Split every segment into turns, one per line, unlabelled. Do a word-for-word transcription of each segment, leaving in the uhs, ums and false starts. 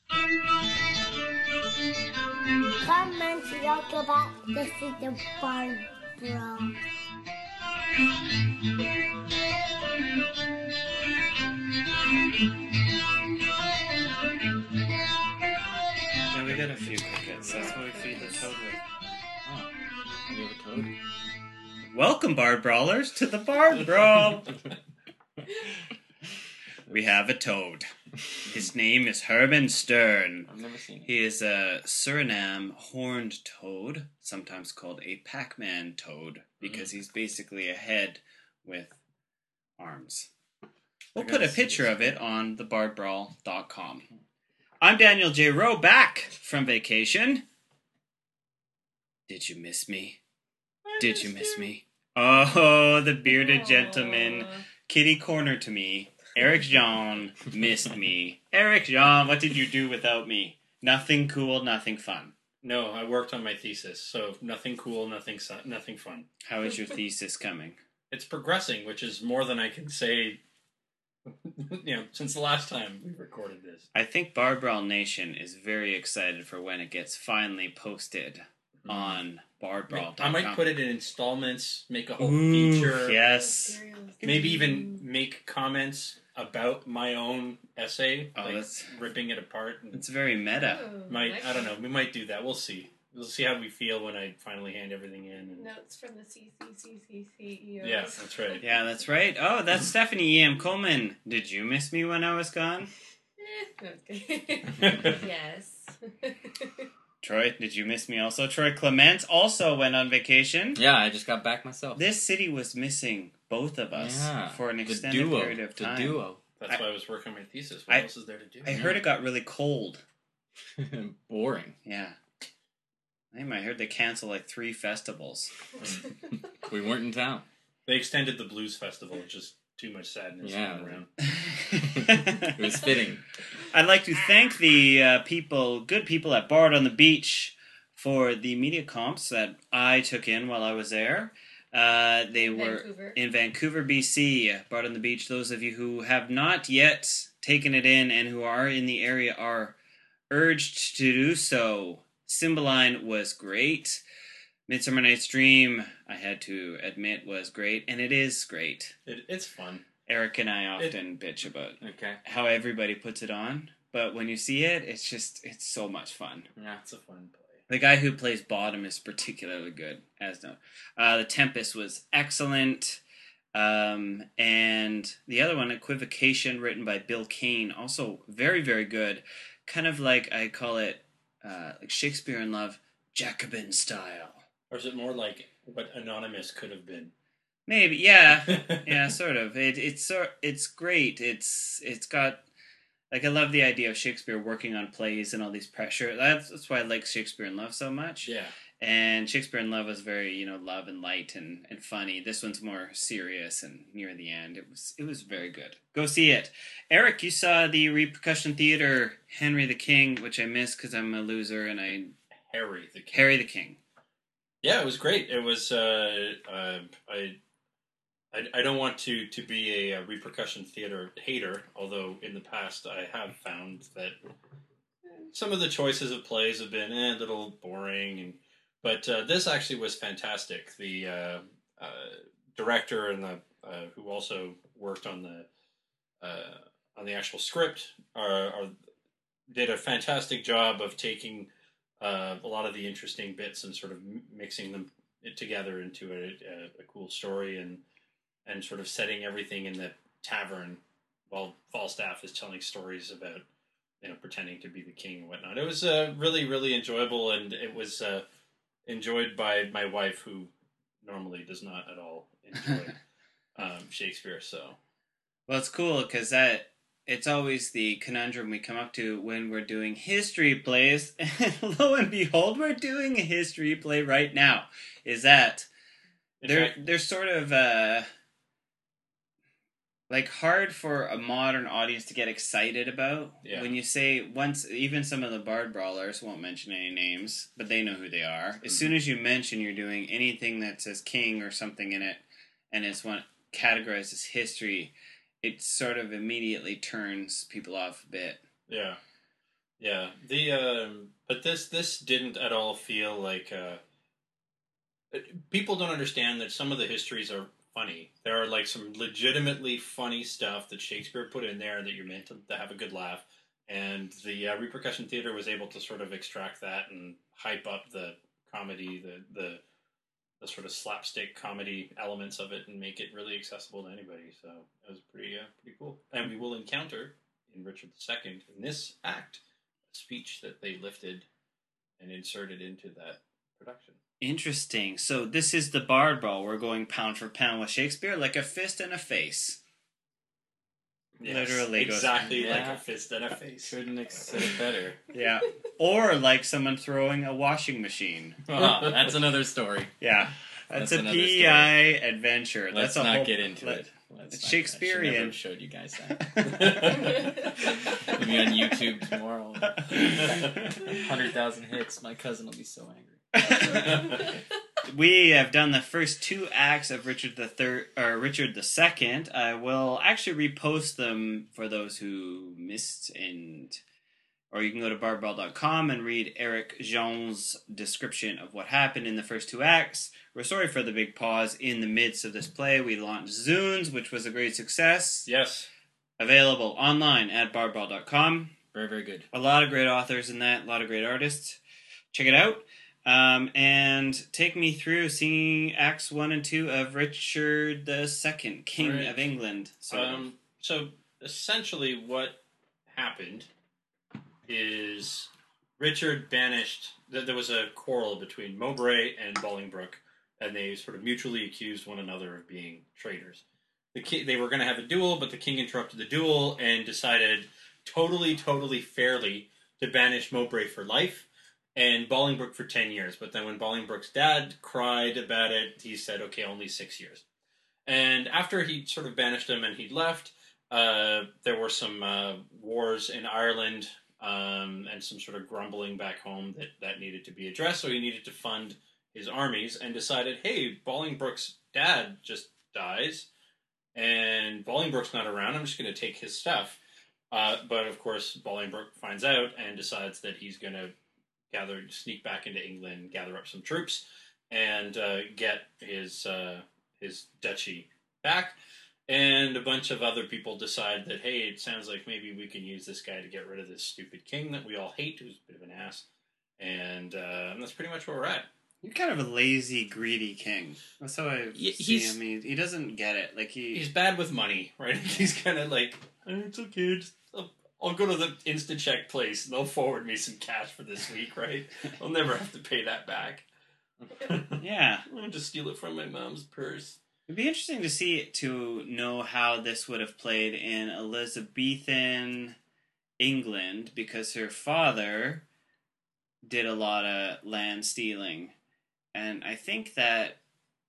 Come Montreal, Quebec, this is the Bard Brawl.
Yeah, we got a few crickets. That's what we feed the toad with.
Oh, we have a toad.
Welcome, Bard Brawlers, to the Bard Brawl. We have a toad. His name is Herman Stern.
I've never seen it.
He is a Suriname horned toad, sometimes called a Pac-Man toad, because he's basically a head with arms. We'll
I
put a
gotta see
picture
this.
of it on the bard brawl dot com. I'm Daniel J. Rowe, back from vacation. Did you miss me? Did you miss me? Oh, the bearded gentleman. Kitty corner to me. Eric Jean missed me. Eric Jean, what did you do without me? Nothing cool, nothing fun.
No, I worked on my thesis, so nothing cool, nothing su- nothing fun.
How is your thesis coming?
It's progressing, which is more than I can say. You know, since the last time we recorded this.
I think Bard Brawl Nation is very excited for when it gets finally posted on bard brawl dot com.
I might put it in installments, make a whole
Ooh,
feature.
yes.
Maybe even make comments about my own essay,
Oh,
like
that's-
ripping it apart. And
It's very meta.
Oh,
might
nice.
I don't know. We might do that. We'll see. We'll see how we feel when I finally hand everything in. And,
Notes from the C C C C C E Os.
yeah, that's right.
Yeah, that's right. Oh, that's Stephanie E M. Coleman. Did you miss me when I was gone?
Eh, okay. Yes.
Troy, did you miss me also? Troy Clement also went on vacation.
Yeah, I just got back myself.
This city was missing both of us
yeah.
for an
the
extended
duo.
period of time.
The duo.
That's
I-
why I was working on my thesis. What
I-
else is there to do?
I heard it got really cold.
Boring.
Yeah. I I heard they canceled like three festivals.
We weren't in town.
They extended the blues festival, which is too much sadness
Yeah.
going around.
It was fitting.
I'd like to thank the uh, people, good people at Bard on the Beach for the media comps that I took in while I was there. Uh, they were
Vancouver.
in Vancouver, B C, Bard on the Beach. Those of you who have not yet taken it in and who are in the area are urged to do so. Cymbeline was great. Midsummer Night's Dream, I had to admit, was great, and it is great.
It, it's fun.
Eric and I often bitch about
Okay.
how everybody puts it on, but when you see it, it's just, it's so much fun.
Yeah.
It's a fun play.
The guy who plays Bottom is particularly good, as no. Uh, the Tempest was excellent. Um, and the other one, Equivocation, written by Bill Kane, also very, very good. Kind of like, I call it, uh, like Shakespeare in Love, Jacobin style.
Or is it more like what Anonymous could have been?
Maybe, yeah. Yeah, sort of. It, it's sor- it's great. It's it's got, like, I love the idea of Shakespeare working on plays and all these pressure. That's, that's why I like Shakespeare in Love so much.
Yeah.
And Shakespeare in Love was very, you know, love and light and, and funny. This one's more serious and near the end. It was it was very good. Go see it. Eric, you saw the Repercussion Theater Henry the King, which I missed because I'm a loser and I
Harry the King.
Harry the King.
Yeah, it was great. It was. Uh, uh, I, I. I don't want to to be a, uh repercussion theater hater, although in the past I have found that some of the choices of plays have been eh, a little boring, and but uh, this actually was fantastic. The uh, uh, director and the uh, who also worked on the uh, on the actual script are, are did a fantastic job of taking uh, a lot of the interesting bits and sort of m- mixing them together into a, a, a cool story and and sort of setting everything in the tavern while Falstaff is telling stories about, you know, pretending to be the king and whatnot. It was uh, really, really enjoyable, and it was uh, enjoyed by my wife, who normally does not at all enjoy um, Shakespeare. So,
Well, it's cool because that it's always the conundrum we come up to when we're doing history plays. And lo and behold, we're doing a history play right now. Is that
in
they're
fact,
they're sort of uh, like hard for a modern audience to get excited about.
Yeah.
When you say once, even some of the Bard Brawlers won't mention any names, but they know who they are. As soon as you mention you're doing anything that says king or something in it, and it's one categorized as history, it sort of immediately turns people off a bit.
yeah. Yeah, the um, but this this didn't at all feel like uh, people don't understand that some of the histories are funny. There are like some legitimately funny stuff that Shakespeare put in there that you're meant to, to have a good laugh, and the uh, repercussion theater was able to sort of extract that and hype up the comedy, the the the sort of slapstick comedy elements of it, and make it really accessible to anybody. So it was pretty uh, pretty cool. And we will encounter in Richard the Second in this act a speech that they lifted and inserted into that production.
Interesting. So this is the Bard Ball. We're going pound for pound with Shakespeare, like a fist and a face.
Yes,
Literally goes-
exactly like
Yeah.
a fist and a face.
Couldn't have said it better.
Yeah. Or like someone throwing a washing machine.
Oh, that's another story.
Yeah. That's,
That's
a
another
P I adventure.
Let's
That's a
not
whole,
get into
let-
it. Let's
it's
not-
Shakespearean.
I should never have showed you guys that. It'll be on YouTube tomorrow. Hundred thousand hits. My cousin will be so angry.
We have done the first two acts of Richard the Third or Richard the Second. I will actually repost them for those who missed, and or you can go to barbell dot com and read Eric Jean's description of what happened in the first two acts. We're sorry for the big pause in the midst of this play. We launched Zunes, which was a great success.
Yes.
Available online at barbell dot com.
Very, very good.
A lot of great authors in that, a lot of great artists. Check it out. Um, and take me through seeing Acts one and two of Richard the Second, King
Right.
of England. So,
Um, so essentially, what happened is Richard banished. th- There was a quarrel between Mowbray and Bolingbroke, and they sort of mutually accused one another of being traitors. The king, they were going to have a duel, but the king interrupted the duel and decided, totally, totally fairly, to banish Mowbray for life and Bolingbroke for ten years. But then when Bolingbroke's dad cried about it, he said, okay, only six years. And after he sort of banished him and he left, uh, there were some uh, wars in Ireland um, and some sort of grumbling back home that, that needed to be addressed. So he needed to fund his armies and decided, hey, Bolingbroke's dad just dies and Bolingbroke's not around. I'm just going to take his stuff. Uh, but of course, Bolingbroke finds out and decides that he's going to gather, sneak back into England, gather up some troops, and uh, get his uh, his duchy back. And a bunch of other people decide that, hey, it sounds like maybe we can use this guy to get rid of this stupid king that we all hate, who's a bit of an ass. And, uh, and that's pretty much where we're at.
you're kind of a lazy, greedy king. That's how I
Yeah,
see
he's-
him. He, he doesn't get it. Like he,
He's bad with money, right? He's kind of like, "Oh, it's okay, just, I'll, I'll go to the Instacheck place and they'll forward me some cash for this week, right? I'll never have to pay that back.
yeah.
I'll just steal it from my mom's purse.
It'd be interesting to see to know how this would have played in Elizabethan England, because her father did a lot of land stealing, and I think that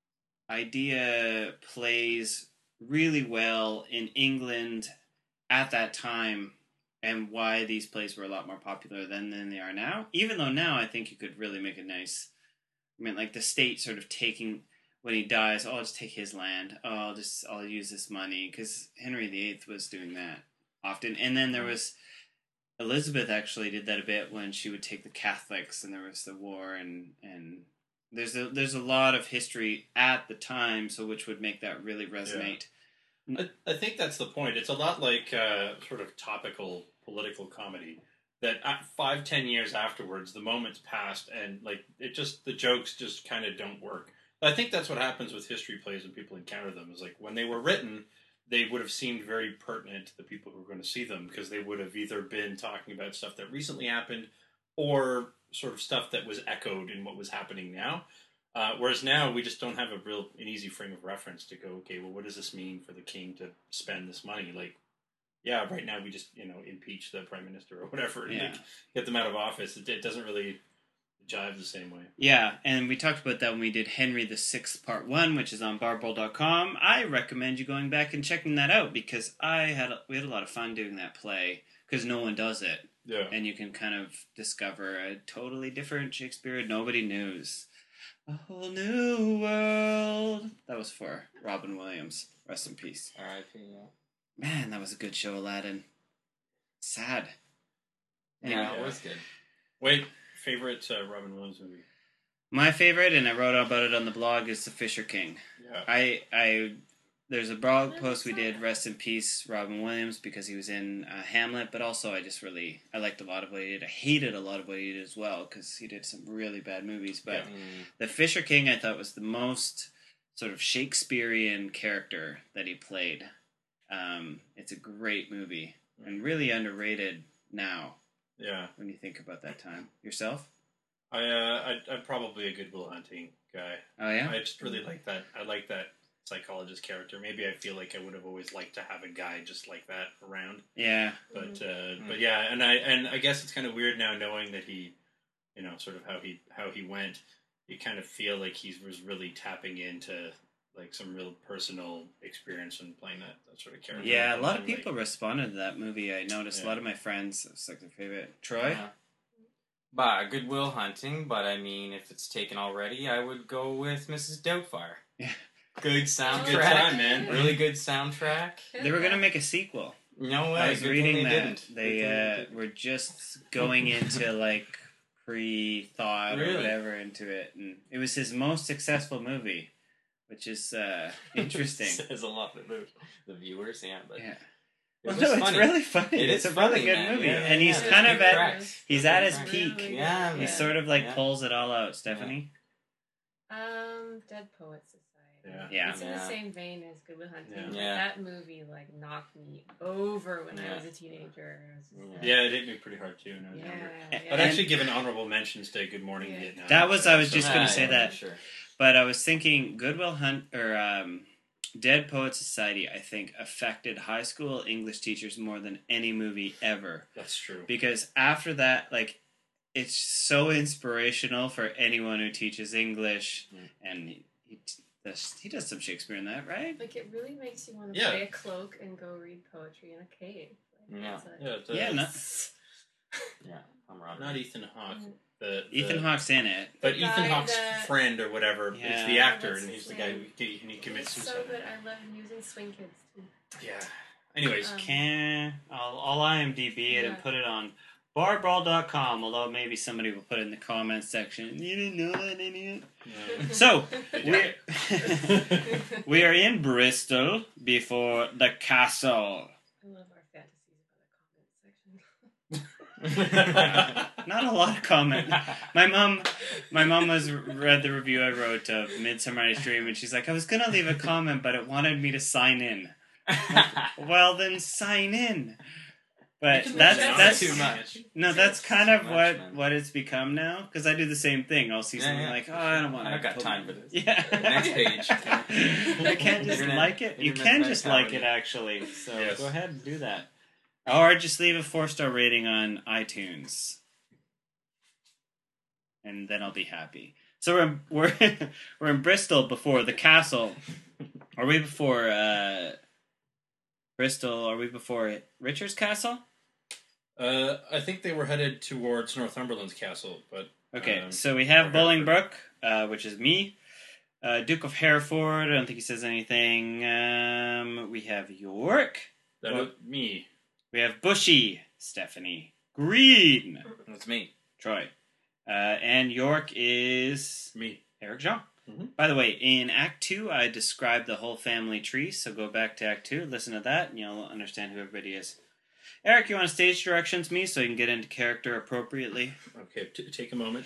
idea plays really well in England at that time, and why these plays were a lot more popular then than they are now. Even though now I think you could really make it nice. I mean, like the state sort of taking. When he dies, oh, I'll just take his land. Oh, I'll just I'll use this money, because Henry the Eighth was doing that often. And then there was Elizabeth actually did that a bit when she would take the Catholics, and there was the war, and and there's a there's a lot of history at the time, so which would make that really resonate.
I, I think that's the point. It's a lot like uh, sort of topical political comedy. That at five, ten years afterwards, the moment's passed, and like it just the jokes just kind of don't work. I think that's what happens with history plays when people encounter them. Is like when they were written, they would have seemed very pertinent to the people who were going to see them, because they would have either been talking about stuff that recently happened or sort of stuff that was echoed in what was happening now. Uh, whereas now we just don't have a real an easy frame of reference to go, okay, well, what does this mean for the king to spend this money? Like, yeah, right now we just, you know, impeach the prime minister or whatever and
Yeah.
like, get them out of office. It, it doesn't really jive the same way.
Yeah, and we talked about that when we did Henry the Sixth Part One, which is on barbell dot com. I recommend you going back and checking that out, because I had a, we had a lot of fun doing that play, because no one does it,
Yeah.
and you can kind of discover a totally different Shakespeare nobody knows. A whole new world. That was for Robin Williams. Rest in peace.
R I P.
Man, that was a good show, Aladdin. Sad. Anyway.
Yeah, it was good.
Wait, favorite uh, Robin Williams movie?
My favorite, and I wrote about it on the blog, is The Fisher King.
Yeah.
I, I, there's a blog
I
post we
saw
did,
that.
rest in peace, Robin Williams, because he was in uh, Hamlet, but also I just really, I liked a lot of what he did. I hated a lot of what he did as well, because he did some really bad movies, but
Yeah.
Mm.
The Fisher King I thought was the most sort of Shakespearean character that he played. Um, it's a great movie, and really underrated now,
Yeah.
when you think about that time. Yourself?
I, uh, I, I'm probably a Good Will Hunting guy.
Oh, yeah?
I just really like that. I like that psychologist character. Maybe I feel like I would have always liked to have a guy just like that around.
Yeah.
But uh,
Mm.
but yeah, and I and I guess it's kind of weird now knowing that he, you know, sort of how he how he went. You kind of feel like he was really tapping into like some real personal experience in playing that, that sort of character.
Yeah, a lot of
And, like,
people responded to that movie. I noticed a
Yeah.
lot of my friends, it was like their favorite. Troy?
Yeah. But Goodwill Hunting, but I mean, if it's taken already, I would go with Missus Doubtfire.
Yeah.
Good soundtrack.
Good time, man.
Really good soundtrack.
They were going to make a sequel.
No way.
I was
good
reading
thing
that.
they didn't.
They
Good thing
uh,
didn't.
were just going into like pre-thought or
Really?
whatever into it, and it was his most successful movie, which is uh, interesting.
Says a lot of the, the viewers, yeah. But
Yeah.
it
Well,
was
no, it's
funny.
really funny.
It
it's
is
a really
funny,
good
man.
movie,
Yeah,
and he's
yeah,
kind
it's
of
good
at
cracks.
he's
Good
at his
cracks.
peak.
Really
Yeah,
good.
He
man.
sort of like
Yeah.
pulls it all out. Stephanie.
Um, Dead Poets Society.
Yeah.
Yeah.
It's in
Yeah.
the same vein as Good Will Hunting.
Yeah.
but
Yeah.
That movie like knocked me over when I
Yeah.
was a teenager. I was just like,
Yeah, it hit me pretty hard too when I was
yeah,
younger.
yeah.
I'd actually give an honorable mentions to Good Morning
Yeah.
Vietnam.
That was- I was
So-
just
Yeah,
gonna say
yeah,
that.
Sure.
But I was thinking, Goodwill Hunt or um, Dead Poets Society, I think affected high school English teachers more than any movie ever.
That's true.
Because after that, like, it's so inspirational for anyone who teaches English,
Mm.
and he, he does he does some Shakespeare in that, right?
Like it really makes you want to
Yeah.
play a cloak and go read poetry in a cave. Like,
Yeah.
it's like-
Yeah, it's, uh,
Yeah, no,
Yeah, I'm wrong.
not Ethan Hawke.
Mm.
The, the,
Ethan Hawke's in it.
But
The
Ethan
guy
Hawke's
that-
friend or whatever is
Yeah.
the actor,
What's
and
his
he's the guy who
name?
and he commits
It's
suicide.
so good. I love using Swing Kids too.
Yeah. Anyways,
Um,
Can I'll, I'll IMDb it and
Yeah.
put it on bar brawl dot com, although maybe somebody will put it in the comments section. You didn't know that, idiot.
uh,
So,
Yeah.
we we are in Bristol before the castle.
I love our fantasies about the comment section.
Not a lot of comment. My mom, my mom has read the review I wrote of Midsummer Night's Dream, and she's like, I was gonna leave a comment, but it wanted me to sign in. Well, then sign in. But
You can
that's
leave it
that's
too much.
no,
It's
that's
too
kind of
much,
what
man.
what it's become now. Because I do the same thing. I'll see
Yeah,
something
yeah,
like,
for
oh,
sure.
I don't want.
I don't got time for this.
Yeah.
Next page.
I can't just
Internet-
like it. You
internet
can just like
mentality.
it actually. So
Yes.
go ahead and do that. Or just leave a four star rating on iTunes, and then I'll be happy. So we're in, we're we're in Bristol before the castle. Are we before uh, Bristol? Are we before Richard's castle?
uh, I think they were headed towards Northumberland's castle, but
Okay,
Um,
so we have
or
Bolingbroke, uh, which is me. Uh, Duke of Hereford, I don't think he says anything. Um, we have York.
that
Well-
was me.
We have Bushy, Stephanie. Green,
That's me.
Troy. Uh, and York is
Me.
Eric Jean.
Mhm.
By the way, in Act two, I described the whole family tree, so go back to Act two, listen to that, and you'll understand who everybody is. Eric, you want to stage directions me so you can get into character appropriately?
Okay, t- take a moment.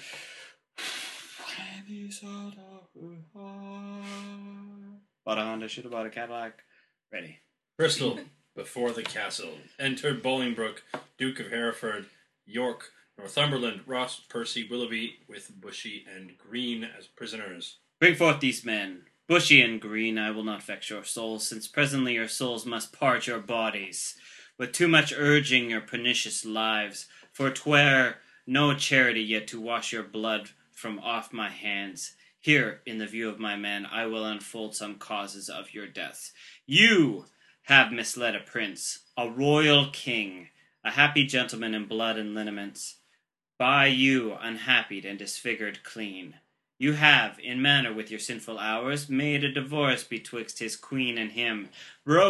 Bought a Honda, should have bought a Cadillac. Ready.
Bristol, before the castle. Enter Bolingbroke, Duke of Hereford, York, Northumberland, Ross, Percy, Willoughby, with Bushy and Green as prisoners.
Bring forth these men. Bushy and Green, I will not vex your souls, since presently your souls must part your bodies. With too much urging your pernicious lives, for 'twere no charity yet to wash your blood from off my hands. Here, in the view of my men, I will unfold some causes of your deaths. You have misled a prince, a royal king, a happy gentleman in blood and lineaments. By you, unhappied and disfigured clean. You have, in manner with your sinful hours, made a divorce betwixt his queen and him, broke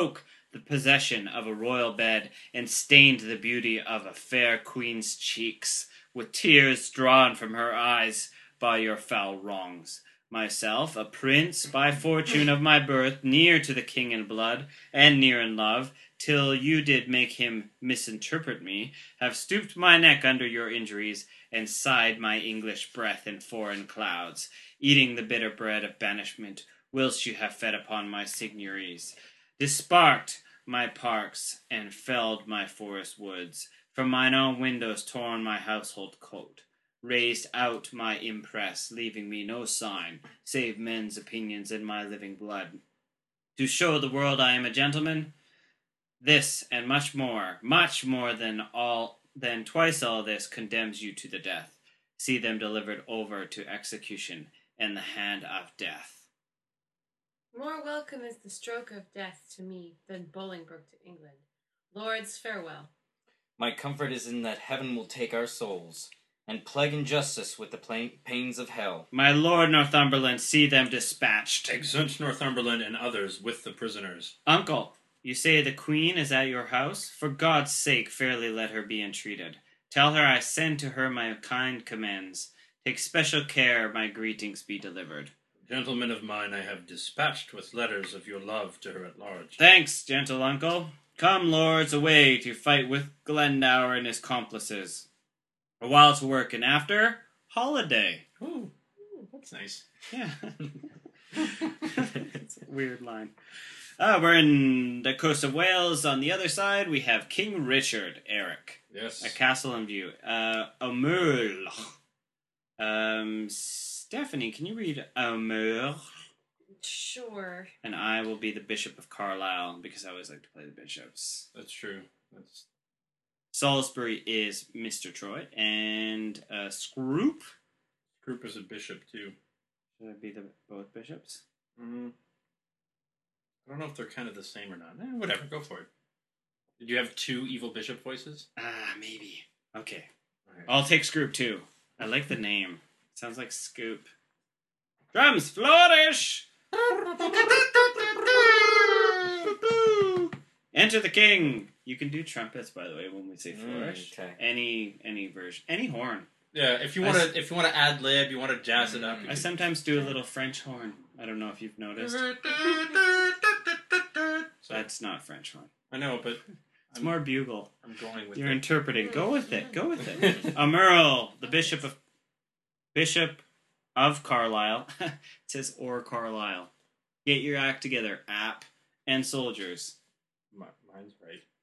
the possession of a royal bed, and stained the beauty of a fair queen's cheeks, with tears drawn from her eyes by your foul wrongs. Myself, a prince, by fortune of my birth, near to the king in blood, and near in love, till you did make him misinterpret me, have stooped my neck under your injuries, and sighed my English breath in foreign clouds, eating the bitter bread of banishment, whilst you have fed upon my signories, disparked my parks, and felled my forest woods, from mine own windows torn my household coat, raised out my impress, leaving me no sign, save men's opinions in my living blood. To show the world I am a gentleman, this and much more, much more than all, than twice all this condemns you to the death. See them delivered over to execution in the hand of death.
More welcome is the stroke of death to me than Bolingbroke to England. Lords, farewell.
My comfort is in that heaven will take our souls, and plague injustice with the plain pains of hell.
My lord Northumberland, see them dispatched.
Exeunt Northumberland and others with the prisoners.
Uncle, you say the queen is at your house? For God's sake, fairly let her be entreated. Tell her I send to her my kind commends. Take special care my greetings be delivered.
Gentlemen of mine, I have dispatched with letters of your love to her at large.
Thanks, gentle uncle. Come, lords, away to fight with Glendower and his complices. A while to work, and after, holiday.
Ooh, that's nice.
Yeah. It's a weird line. Uh, we're in the coast of Wales. On the other side, we have King Richard, Eric.
Yes.
A castle in view. Uh, Amur. Um, Stephanie, can you read Amur?
Sure.
And I will be the Bishop of Carlisle, because I always like to play the bishops.
That's true. That's
Salisbury is Mister Troy, and uh, Scroop.
Scroop is a bishop too.
Should I be the both bishops?
Mm. I don't know if they're kind of the same or not. Eh, whatever, go for it. Did you have two evil bishop voices?
Ah, maybe. Okay.
Right.
I'll take Scroop too. I like the name. Sounds like Scoop. Drums flourish! Enter the king! You can do trumpets, by the way, when we say flourish.
Mm, okay.
Any any version. Any horn.
Yeah, if you want to, if you want to ad lib, you want to jazz it up. you
I
can-
sometimes do a little French horn. I don't know if you've noticed.
So,
That's not French horn.
I know, but
It's
I'm,
more bugle.
I'm going with
You're
it.
interpreting. Go with it. Go with it. Amerle, the bishop of Bishop of Carlisle. It says or Carlisle. Get your act together, app and soldiers.
Mi- Mine's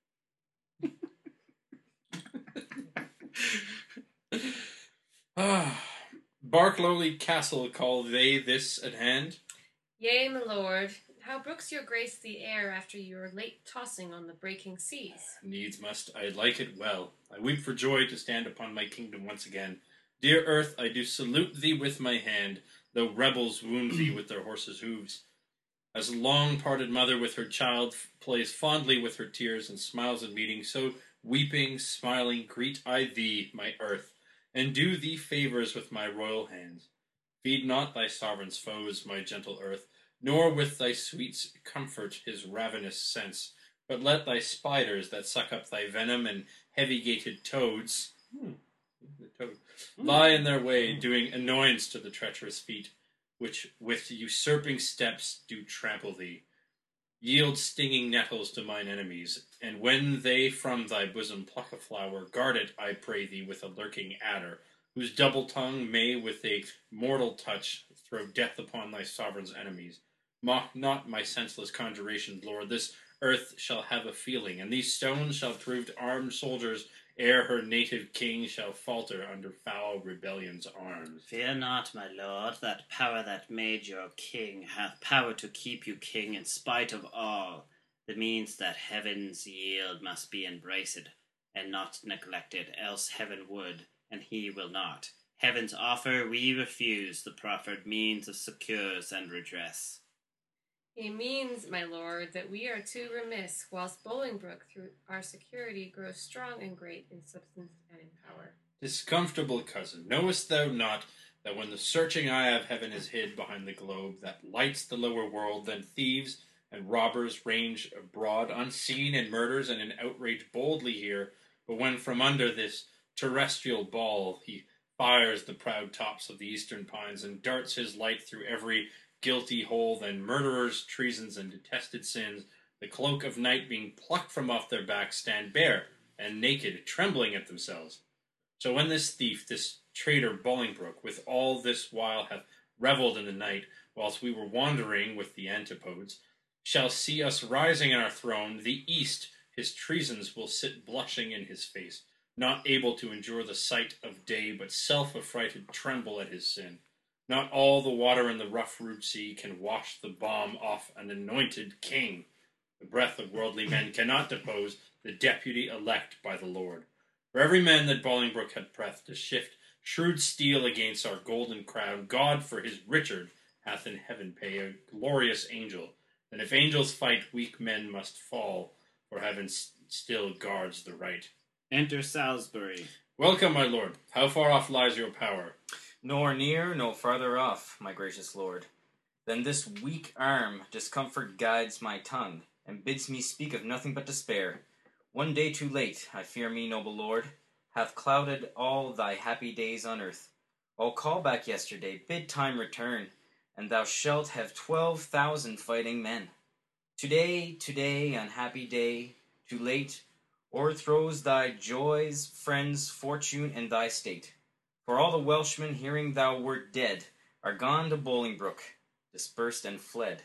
right. Ah, Barklowly Castle call they this at hand?
Yea, my lord. How brooks your grace the air after your late tossing on the breaking seas?
Needs must I like it well. I weep for joy to stand upon my kingdom once again. Dear earth, I do salute thee with my hand, though rebels wound thee with their horses' hooves. As a long-parted mother with her child plays fondly with her tears and smiles in meeting, so weeping, smiling, greet I thee, my earth, and do thee favours with my royal hands. Feed not thy sovereign's foes, my gentle earth, nor with thy sweets comfort his ravenous sense, but let thy spiders that suck up thy venom and heavy-gated toads hmm, the toad, lie in their way, doing annoyance to the treacherous feet, which with usurping steps do trample thee. Yield stinging nettles to mine enemies, and when they from thy bosom pluck a flower, guard it, I pray thee, with a lurking adder, whose double tongue may with a mortal touch throw death upon thy sovereign's enemies. Mock not my senseless conjuration, Lord. This earth shall have a feeling, and these stones shall prove armed soldiers ere her native king shall falter under foul rebellion's arms.
Fear not, my lord, that power that made your king hath power to keep you king in spite of all. That means that heaven's yield must be embraced and not neglected, else heaven would, and he will not. Heaven's offer we refuse, the proffered means of succours and redress.
It means, my lord, that we are too remiss, whilst Bolingbroke, through our security, grows strong and great in substance and in power.
Discomfortable cousin, knowest thou not that when the searching eye of heaven is hid behind the globe that lights the lower world, then thieves, and robbers range abroad unseen, and murders and in outrage boldly here. But when from under this terrestrial ball he fires the proud tops of the eastern pines, and darts his light through every guilty hole, then murderers, treasons, and detested sins, the cloak of night being plucked from off their backs, stand bare and naked, trembling at themselves. So when this thief, this traitor Bolingbroke, with all this while hath revelled in the night, whilst we were wandering with the antipodes, shall see us rising in our throne, the east his treasons will sit blushing in his face, not able to endure the sight of day, but self-affrighted tremble at his sin. Not all the water in the rough rude sea can wash the balm off an anointed king. The breath of worldly men cannot depose the deputy elect by the Lord. For every man that Bolingbroke had breath to shift shrewd steel against our golden crown, God for his Richard hath in heaven pay a glorious angel. And if angels fight, weak men must fall, for heaven s- still guards the right.
Enter Salisbury.
Welcome, my lord. How far off lies your power?
Nor near, nor farther off, my gracious lord, than this weak arm discomfort guides my tongue, and bids me speak of nothing but despair. One day too late, I fear me, noble lord, hath clouded all thy happy days on earth. Oh, call back yesterday, bid time return, and thou shalt have twelve thousand fighting men. Today, today, unhappy day, too late, o'erthrows thy joys, friends, fortune, and thy state. For all the Welshmen, hearing thou wert dead, are gone to Bolingbroke, dispersed and fled.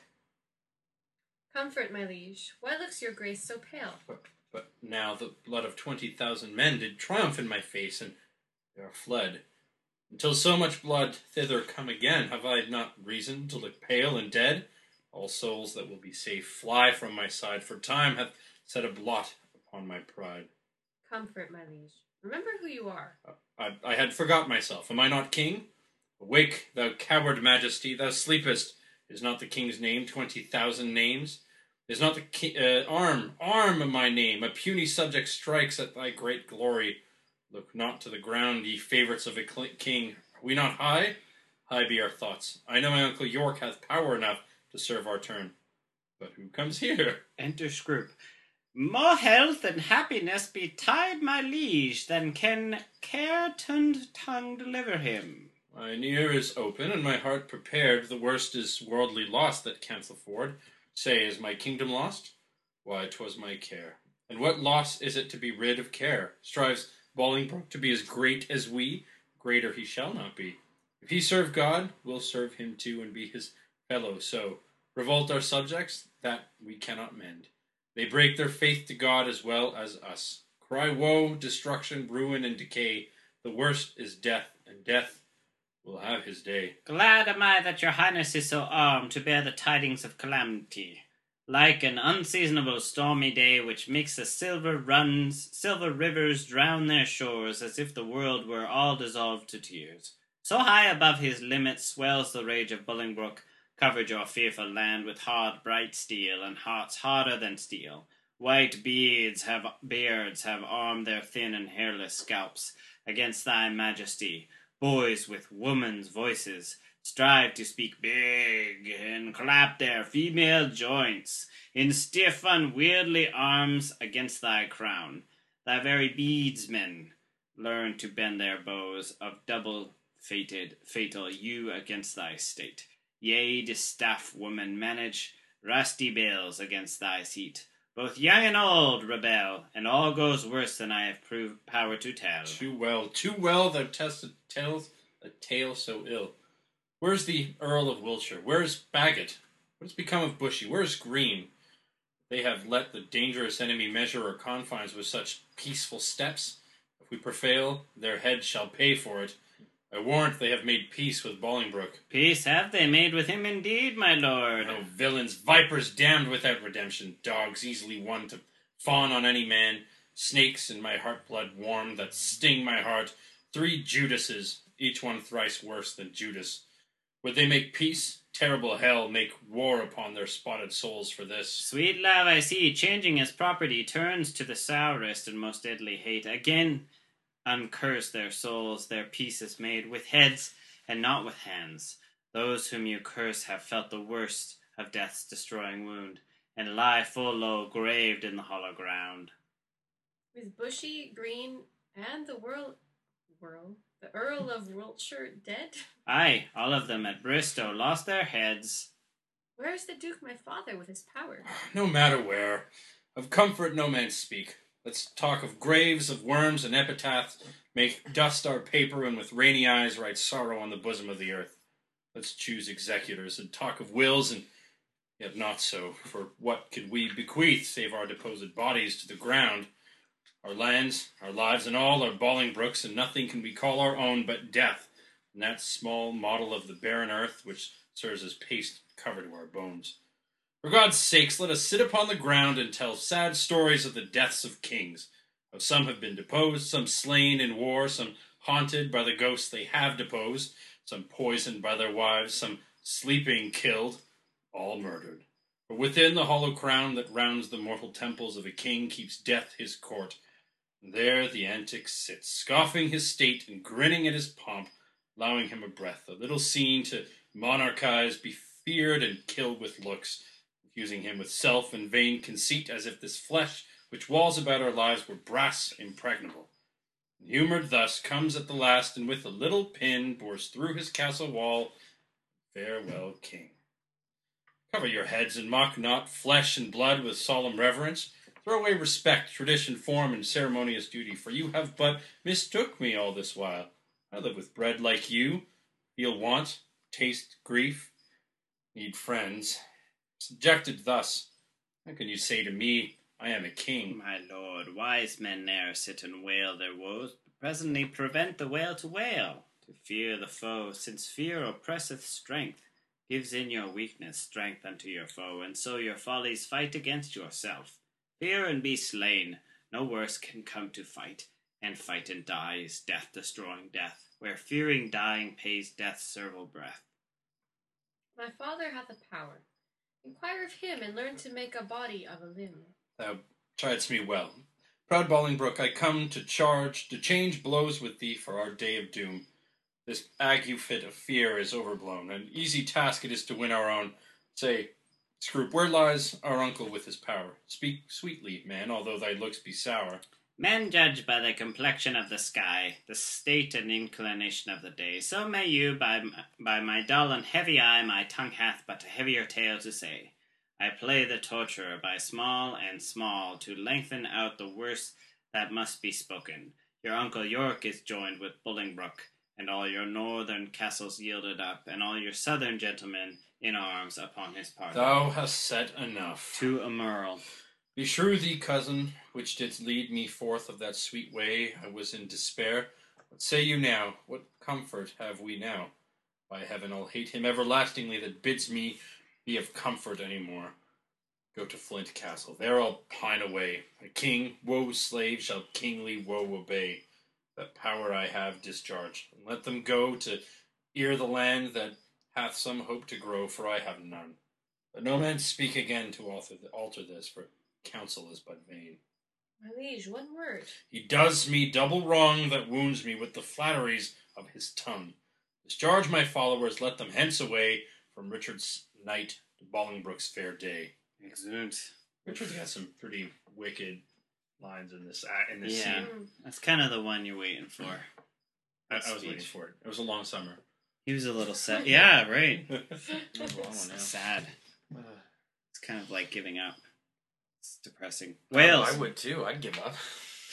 Comfort, my liege. Why looks your grace so pale?
But, but now the blood of twenty thousand men did triumph in my face, and they are fled. Until so much blood thither come again, have I not reason to look pale and dead? All souls that will be safe fly from my side, for time hath set a blot upon my pride.
Comfort, my liege. Remember who you are.
I, I had forgot myself. Am I not king? Awake, thou coward majesty, thou sleepest. Is not the king's name twenty thousand names? Is not the ki- uh, arm, arm my name? A puny subject strikes at thy great glory. Look not to the ground, ye favourites of a cl- king. Are we not high? High be our thoughts. I know my uncle York hath power enough to serve our turn. But who comes here?
Enter Scroop. More health and happiness betide my liege than can care-turned tongue deliver him.
Mine ear is open and my heart prepared. The worst is worldly loss that can't afford. Say, is my kingdom lost? Why, 'twas my care. And what loss is it to be rid of care? Strives Bolingbroke to be as great as we? Greater he shall not be. If he serve God, we'll serve him too and be his fellow. So, revolt our subjects? That we cannot mend. They break their faith to God as well as us. Cry woe, destruction, ruin, and decay. The worst is death, and death will have his day.
Glad am I that your highness is so armed to bear the tidings of calamity. Like an unseasonable stormy day which makes the silver runs, silver rivers drown their shores as if the world were all dissolved to tears. So high above his limits swells the rage of Bolingbroke, covered your fearful land with hard bright steel, and hearts harder than steel. White beards have beards have armed their thin and hairless scalps against thy majesty. Boys with women's voices strive to speak big and clap their female joints in stiff unwieldy arms against thy crown. Thy very beadsmen learn to bend their bows of double fated fatal yew against thy state. Yea, distaff women manage rusty bills against thy seat. Both young and old rebel, and all goes worse than I have proved power to tell.
Too well, too well thou test tells a tale so ill. Where's the Earl of Wiltshire? Where's Bagot? What has become of Bushy? Where's Green? They have let the dangerous enemy measure our confines with such peaceful steps. If we prevail, their heads shall pay for it. I warrant they have made peace with Bolingbroke.
Peace have they made with him indeed, my lord.
Oh, villains, vipers damned without redemption, dogs easily won to fawn on any man, snakes in my heart blood warm that sting my heart, three Judases, each one thrice worse than Judas. Would they make peace? Terrible hell make war upon their spotted souls for this.
Sweet love, I see, changing his property, turns to the sourest and most deadly hate. Again, uncurse their souls, their peace is made with heads and not with hands. Those whom you curse have felt the worst of death's destroying wound. and lie full low, graved in the hollow ground.
Is Bushy, Green, and the Whirl... Whirl? The Earl of Wiltshire dead?
Aye, all of them at Bristow lost their heads.
Where is the Duke my father with his power?
No matter where. Of comfort no man speak. Let's talk of graves, of worms, and epitaphs. Make dust our paper, and with rainy eyes write sorrow on the bosom of the earth. Let's choose executors, and talk of wills, and yet not so. For what could we bequeath, save our deposed bodies to the ground? Our lands, our lives, and all are Bolingbroke's, and nothing can we call our own but death, and that small model of the barren earth which serves as paste cover to our bones. For God's sakes, let us sit upon the ground and tell sad stories of the deaths of kings. How some have been deposed, some slain in war, some haunted by the ghosts they have deposed, some poisoned by their wives, some sleeping killed, all murdered. For within the hollow crown that rounds the mortal temples of a king keeps death his court. And there the antic sits, scoffing his state and grinning at his pomp, allowing him a breath, a little scene to monarchize, be feared and killed with looks, confusing him with self and vain conceit, as if this flesh which walls about our lives were brass impregnable. And humoured thus, comes at the last, and with a little pin bores through his castle wall. Farewell, king. Cover your heads, and mock not flesh and blood with solemn reverence. Throw away respect, tradition, form, and ceremonious duty, for you have but mistook me all this while. I live with bread like you, feel want, taste grief, need friends. Subjected thus, how can you say to me, I am a king?
My lord, wise men ne'er sit and wail their woes, but presently prevent the wail to wail, to fear the foe, since fear oppresseth strength, gives in your weakness strength unto your foe, and so your follies fight against yourself. Fear and be slain, no worse can come to fight, and fight and die is death destroying death, where fearing dying pays death's servile breath.
My father hath a power. Inquire of him, and learn to make a body of a limb.
Thou chidest me well. Proud Bolingbroke, I come to charge, to change blows with thee for our day of doom. This ague fit of fear is overblown. An easy task it is to win our own. Say, Scroop, where lies our uncle with his power? Speak sweetly, man, although thy looks be sour.
Men judge by the complexion of the sky, the state and inclination of the day. So may you, by, by my dull and heavy eye, my tongue hath but a heavier tale to say. I play the torturer by small and small, to lengthen out the worst that must be spoken. Your uncle York is joined with Bolingbroke, and all your northern castles yielded up, and all your southern gentlemen in arms upon his party.
Thou hast said enough.
To a merle.
Beshrew thee, cousin, which didst lead me forth of that sweet way. I was in despair. What say you now? What comfort have we now? By heaven, I'll hate him everlastingly that bids me be of comfort any more. Go to Flint Castle, there I'll pine away. A king, woe's slave, shall kingly woe obey. That power I have discharged, and let them go to ear the land that hath some hope to grow, for I have none. But no man speak again to alter, alter this, for counsel is but vain.
My liege, one word.
He does me double wrong that wounds me with the flatteries of his tongue. Discharge my followers, let them hence away from Richard's night to Bolingbroke's fair day.
Excellent.
Richard's got some pretty wicked lines in this uh, in this
Yeah.
scene.
That's kind of the one you're waiting for.
I, I was
Speech.
waiting for it. It was a long summer.
He was a little sad. Yeah, right.
That was a long one, yeah.
Sad. It's kind of like giving up. It's depressing.
Oh,
Wales.
I would too. I'd give up.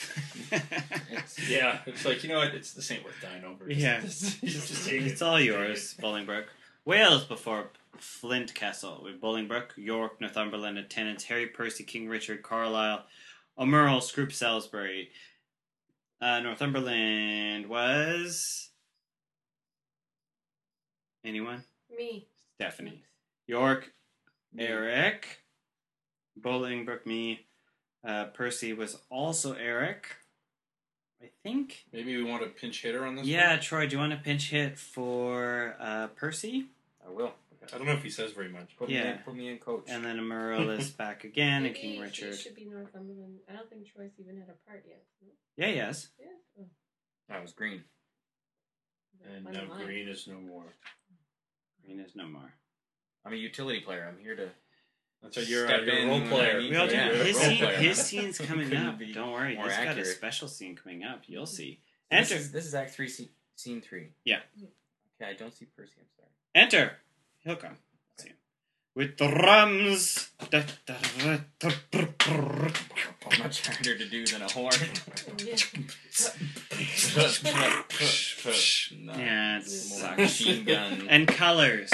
Yeah, it's like, you know what? It's this ain't worth dying over. Just,
Yeah.
just, just, just take
It's
it.
all
Take
yours,
it.
Bolingbroke. Wales before Flint Castle. With Bolingbroke, York, Northumberland, attendants Harry Percy, King Richard, Carlisle, O'Merle, Scroop, Salisbury. Uh, Northumberland was... Anyone?
Me.
Stephanie. York, Eric. Bolingbroke, me. Uh, Percy was also Eric. I think.
Maybe we want a pinch hitter on this
Yeah,
one?
Troy, do you want a pinch hit for uh, Percy?
I will.
I don't know if he says very much.
Put
Yeah.
me in, put me in, coach.
And then Merle is back again, and
Maybe
King
he
Richard.
should be Northumberland. I don't think Troy's even had a part yet. No?
Yeah, yes.
Yeah. Oh.
That was green.
And
Fun
now
line.
green is no more.
Green is no more.
I'm a utility player. I'm here to
That's right. You're, uh,
Step
you're a
in
role
when I
player.
need
We all
to.
do.
Yeah,
his,
role
scene,
player.
his scene's coming
Couldn't
up.
be
Don't worry.
more
He's got a
accurate.
special scene coming up. You'll see.
This
Enter.
is, this is Act three, scene, scene three.
Yeah.
Okay, I don't see Percy. I'm sorry.
Enter. He'll come. See him. With drums. Da, da, da, da, da, da.
Much harder to do than a horn.
Yeah.
no.
Yeah, it's
More
sucks.
like machine gun.
And colors.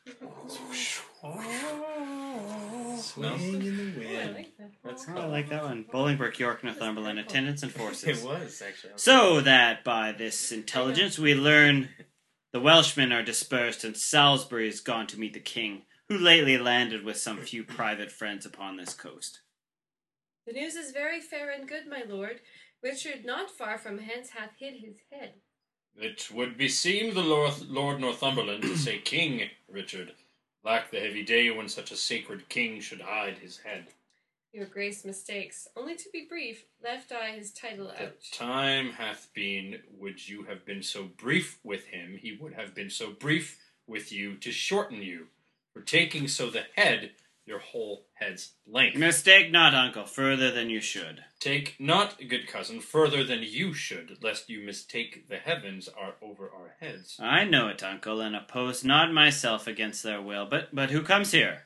Smells.
in the
Oh, I
wind.
like that.
That's
Oh, I like that one. Bolingbroke, York, Northumberland, attendants and
It
forces.
was, actually.
So that by this intelligence we learn the Welshmen are dispersed and Salisbury is gone to meet the king, who lately landed with some few private friends upon this coast.
The news is very fair and good, my lord. Richard, not far from hence, hath hid his head.
It would beseem the Lord, Lord Northumberland to say King Richard. Lack the heavy day when such a sacred king should hide his head.
Your grace mistakes. Only to be brief, left I his title
The
out.
time hath been, would you have been so brief with him, he would have been so brief with you to shorten you, for taking so the head, your whole head's length.
Mistake not, uncle, further than you should.
Take not, good cousin, further than you should, lest you mistake the heavens are over our heads.
I know it, uncle, and oppose not myself against their will. But but who comes here?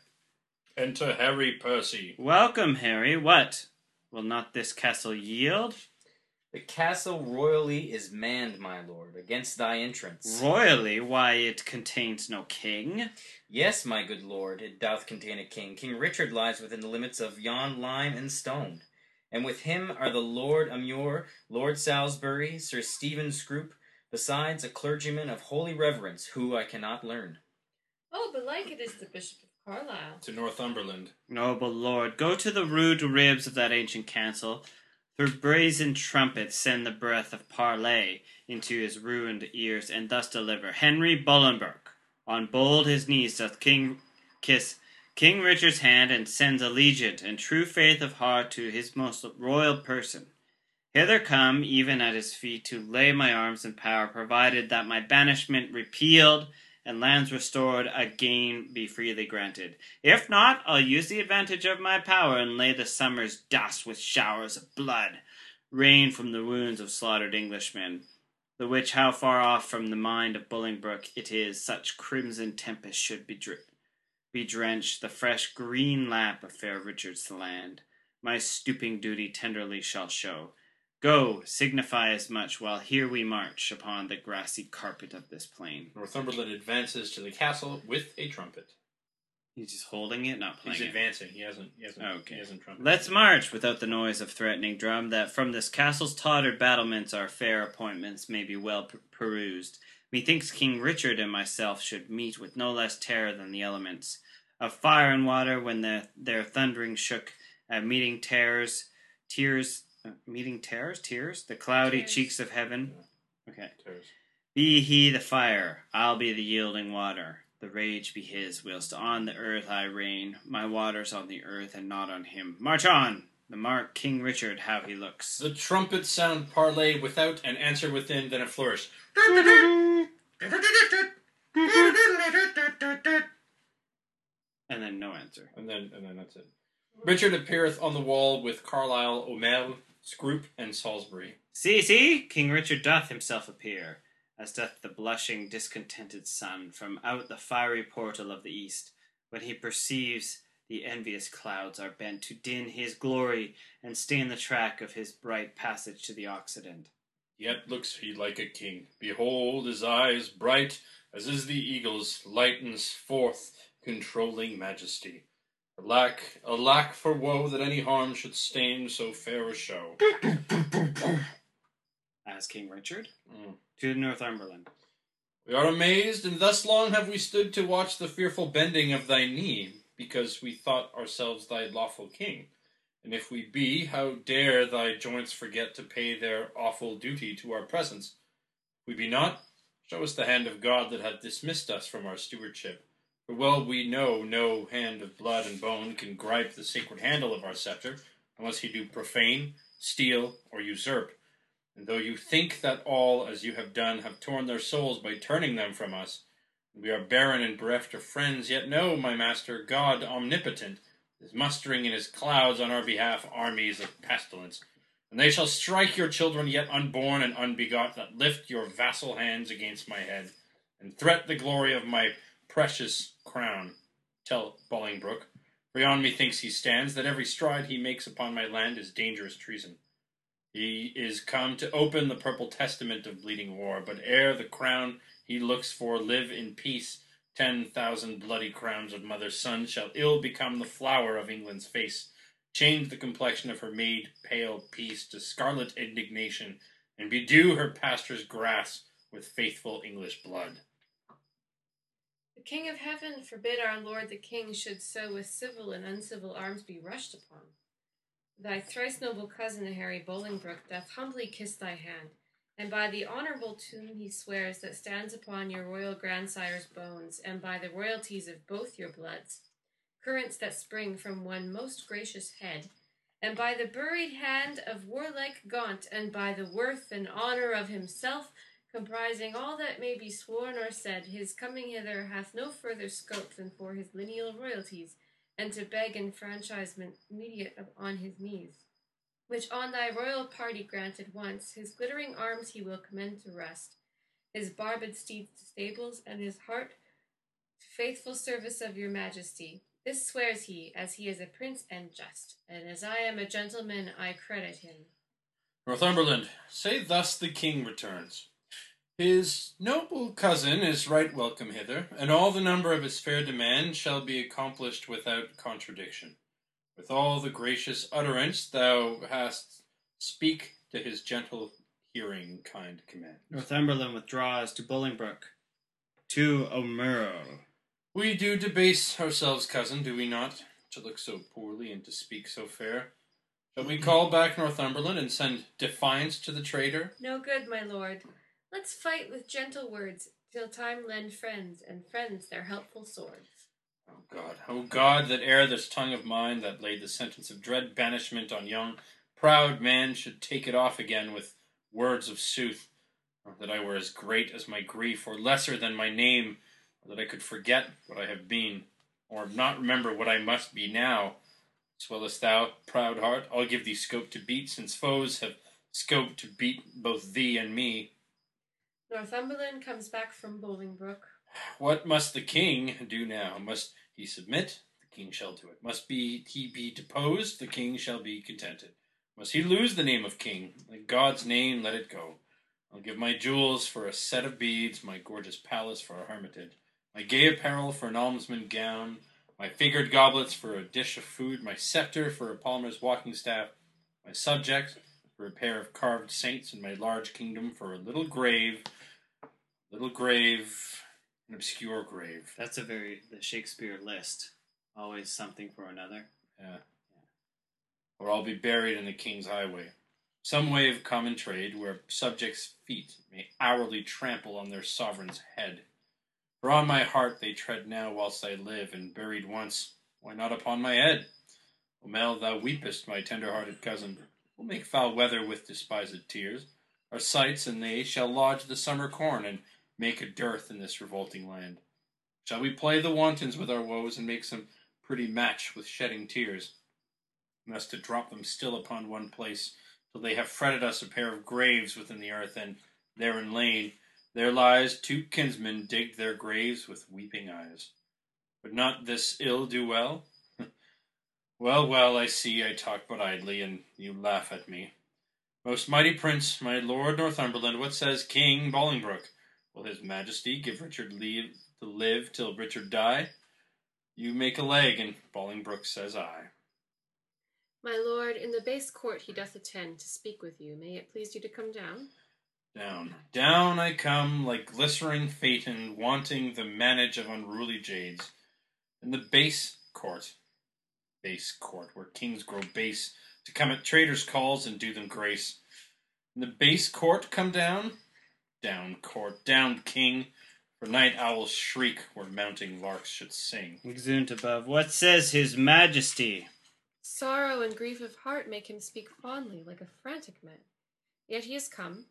Enter Harry Percy.
Welcome, Harry. What? Will not this castle yield?
The castle royally is manned, my lord, against thy entrance.
Royally? Why, it contains no king.
Yes, my good lord, it doth contain a king. King Richard lies within the limits of yon lime and stone. And with him are the Lord Amure, Lord Salisbury, Sir Stephen Scroop, besides a clergyman of holy reverence, who I cannot learn.
Oh, belike it is the Bishop of Carlisle.
To Northumberland.
Noble lord, go to the rude ribs of that ancient castle. Through brazen trumpets send the breath of parley into his ruined ears, and thus deliver Henry Bolingbroke. On bold his knees doth King kiss King Richard's hand, and sends allegiant and true faith of heart to his most royal person. Hither come, even at his feet, to lay my arms in power, provided that my banishment repealed and lands restored again be freely granted. If not, I'll use the advantage of my power and lay the summer's dust with showers of blood, rain from the wounds of slaughtered Englishmen, the which how far off from the mind of Bolingbroke it is such crimson tempest should be, dr- be drenched the fresh green lap of fair Richard's land. My stooping duty tenderly shall show. Go, signify as much, while here we march upon the grassy carpet of this plain.
Northumberland advances to the castle with a trumpet.
He's just holding it, not playing
He's
it.
advancing. He hasn't. He hasn't.
Okay.
He hasn't trumpeted.
Let's march without the noise of threatening drum, that from this castle's tottered battlements our fair appointments may be well per- perused. Methinks King Richard and myself should meet with no less terror than the elements. Of fire and water, when their, their thundering shook, at meeting terrors, tears, uh, meeting terrors, tears, the cloudy
Tears.
cheeks of heaven. Okay.
Tears.
Be he the fire, I'll be the yielding water. The rage be his, whilst on the earth I reign. My waters on the earth and not on him. March on! The mark King Richard, how he looks.
The trumpets sound parley without and answer within, then a flourish.
And then no answer.
And then, and then that's it. Richard appeareth on the wall with Carlisle, O'Mell, Scroop, and Salisbury.
See, see! King Richard doth himself appear, as doth the blushing, discontented sun, from out the fiery portal of the east, when he perceives the envious clouds are bent to din his glory, and stain the track of his bright passage to the Occident.
Yet looks he like a king. Behold, his eyes, bright as is the eagle's, lightens forth controlling majesty. Alack, alack for woe that any harm should stain so fair a show.
As King Richard?
Mm.
To Northumberland.
We are amazed, and thus long have we stood to watch the fearful bending of thy knee, because we thought ourselves thy lawful king. And if we be, how dare thy joints forget to pay their awful duty to our presence? If we be not, show us the hand of God that hath dismissed us from our stewardship. For well we know no hand of blood and bone can gripe the sacred handle of our scepter, unless he do profane, steal, or usurp. And though you think that all, as you have done, have torn their souls by turning them from us, and we are barren and bereft of friends, yet know, my master, God omnipotent, is mustering in his clouds on our behalf armies of pestilence. And they shall strike your children yet unborn and unbegot, that lift your vassal hands against my head, and threat the glory of my precious crown. Tell Bolingbroke, for yon methinks he stands, that every stride he makes upon my land is dangerous treason. He is come to open the purple testament of bleeding war, but ere the crown he looks for live in peace, ten thousand bloody crowns of mother's sons shall ill become the flower of England's face, change the complexion of her maid pale peace to scarlet indignation, and bedew her pastor's grass with faithful English blood.
The King of Heaven forbid our Lord the King should so with civil and uncivil arms be rushed upon. Thy thrice noble cousin Harry Bolingbroke doth humbly kiss thy hand, and by the honourable tomb he swears that stands upon your royal grandsire's bones, and by the royalties of both your bloods, currents that spring from one most gracious head, and by the buried hand of warlike Gaunt, and by the worth and honour of himself, comprising all that may be sworn or said, his coming hither hath no further scope than for his lineal royalties, and to beg enfranchisement immediate on his knees, which on thy royal party granted once, his glittering arms he will commend to rest, his barbed steeds to stables, and his heart to faithful service of your majesty. This swears he, as he is a prince and just, and as I am a gentleman, I credit him.
Northumberland, say thus the king returns. His noble cousin is right welcome hither, and all the number of his fair demand shall be accomplished without contradiction. With all the gracious utterance thou hast, speak to his gentle hearing kind command.
Northumberland withdraws to Bolingbroke. To O'Murrow.
We do debase ourselves, cousin, do we not, to look so poorly and to speak so fair? Shall we call back Northumberland and send defiance to the traitor?
No good, my lord. Let's fight with gentle words, till time lend friends, and friends their helpful swords.
Oh God, oh God, that ere this tongue of mine that laid the sentence of dread banishment on young, proud man should take it off again with words of sooth, or that I were as great as my grief, or lesser than my name, or that I could forget what I have been, or not remember what I must be now. Swellest thou, proud heart, I'll give thee scope to beat, since foes have scope to beat both thee and me.
Northumberland comes back from Bolingbroke.
What must the king do now? Must he submit? The king shall do it. Must be he be deposed? The king shall be contented. Must he lose the name of king? In God's name let it go. I'll give my jewels for a set of beads, my gorgeous palace for a hermitage, my gay apparel for an almsman gown, my figured goblets for a dish of food, my scepter for a palmer's walking staff, my subjects for a pair of carved saints, and my large kingdom for a little grave, little grave, an obscure grave.
That's a very, the Shakespeare list. Always something for another.
Yeah. Or I'll be buried in the king's highway. Some way of common trade where subjects' feet may hourly trample on their sovereign's head. For on my heart they tread now whilst I live, and buried once, why not upon my head? O'Mel, thou weepest, my tender-hearted cousin. We'll make foul weather with despised tears. Our sights and they shall lodge the summer corn, and make a dearth in this revolting land. Shall we play the wantons with our woes, and make some pretty match with shedding tears? Thus to drop them still upon one place, till they have fretted us a pair of graves within the earth, and therein lain, there lies two kinsmen digged their graves with weeping eyes. Would not this ill do well? Well, well, I see I talk but idly, and you laugh at me. Most mighty prince, my lord Northumberland, what says King Bolingbroke? Will his majesty give Richard leave to live till Richard die? You make a leg, and Bolingbroke says I.
My lord, in the base court he doth attend to speak with you. May it please you to come down?
Down, down I come, like glistering phaeton, wanting the manage of unruly jades. In the base court, base court, where kings grow base, to come at traitors' calls and do them grace. In the base court come down? Down, court, down, king, for night owls shriek where mounting larks should sing.
Exeunt above. What says his majesty?
Sorrow and grief of heart make him speak fondly, like a frantic man. Yet he is come.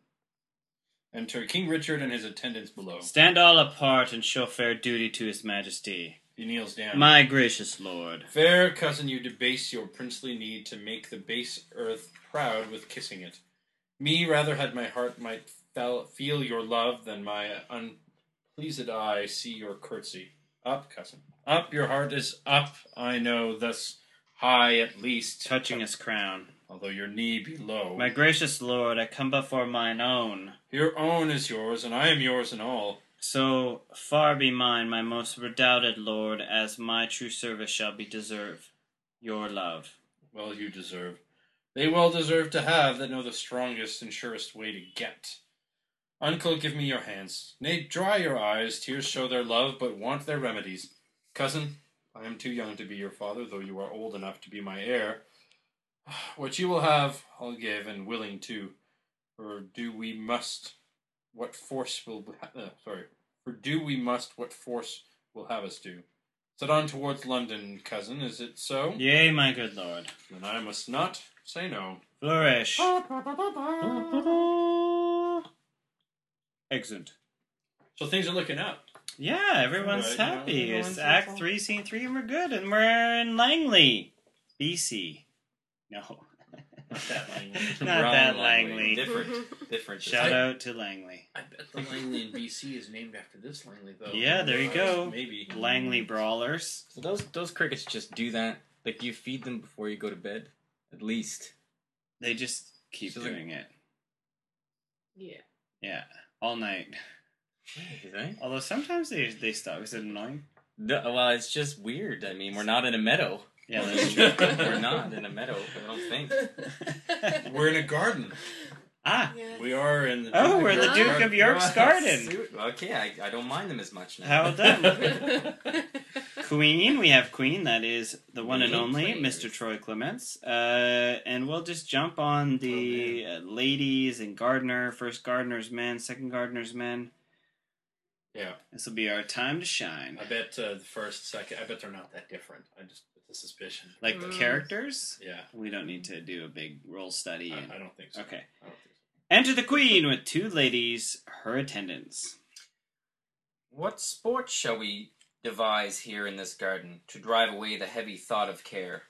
Enter King Richard and his attendants below.
Stand all apart and show fair duty to his majesty.
He kneels down.
My gracious lord.
Fair cousin, you debase your princely need to make the base earth proud with kissing it. Me rather had my heart might fel- feel your love than my unpleased eye see your curtsy. Up, cousin. Up, your heart is up, I know, thus high at least.
Touching his crown.
Although your knee be low.
My gracious lord, I come before mine own.
Your own is yours, and I am yours in all.
So far be mine, my most redoubted lord, as my true service shall be deserve. Your love.
Well you deserve. They well deserve to have that know the strongest and surest way to get. Uncle, give me your hands. Nay, dry your eyes. Tears show their love, but want their remedies. Cousin, I am too young to be your father, though you are old enough to be my heir. What you will have, I'll give, and willing too. For do we must, what force will, uh, sorry, for do we must, what force will have us do. Set on towards London, cousin, is it so?
Yea, my good lord.
Then I must not say no.
Flourish. Excellent.
So things are looking up.
Yeah, everyone's
Right, you know,
happy.
everyone's
It's Act
happy.
three, Scene three, and we're good. And we're in Langley, B C. No.
Not that Langley.
Not
Wrong
that
Langley.
Langley.
Different. Different.
Shout out to Langley.
I bet the Langley in B C is named after this Langley, though.
Yeah, there you go.
Maybe.
Langley Brawlers.
So those those crickets just do that. Like you feed them before you go to bed, at least.
They just keep
So they're-
doing it.
Yeah.
Yeah, all night.
You think?
Although sometimes they they stop. Is it annoying?
No, well, it's just weird. I mean, we're not in a meadow.
Yeah, that's true.
We're not in a meadow. I don't think.
We're in a garden.
Ah,
Yeah.
We are in the
oh, we're the
Huh?
Duke of York's garden.
Okay, I, I don't mind them as much now.
How about that? Queen, we have Queen, that is the one and
Queen,
only
please.
Mister Troy Clements. Uh, and we'll just jump on the uh, ladies and Gardner. First Gardner's men, second Gardner's men.
Yeah.
This will be our time to shine.
I bet uh, the first, second, I bet they're not that different. I just, it's a suspicion.
Like the
Mm.
characters,
Yeah.
we don't need to do a big role study.
I,
And...
I don't think so.
Okay.
I don't think so.
Enter the Queen with two ladies, her attendants.
What sport shall we devise here in this garden to drive away the heavy thought of care?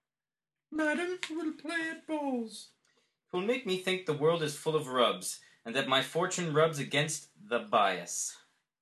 Madam, we'll play at bowls.
'Twill make me think the world is full of rubs, and that my fortune rubs against the bias.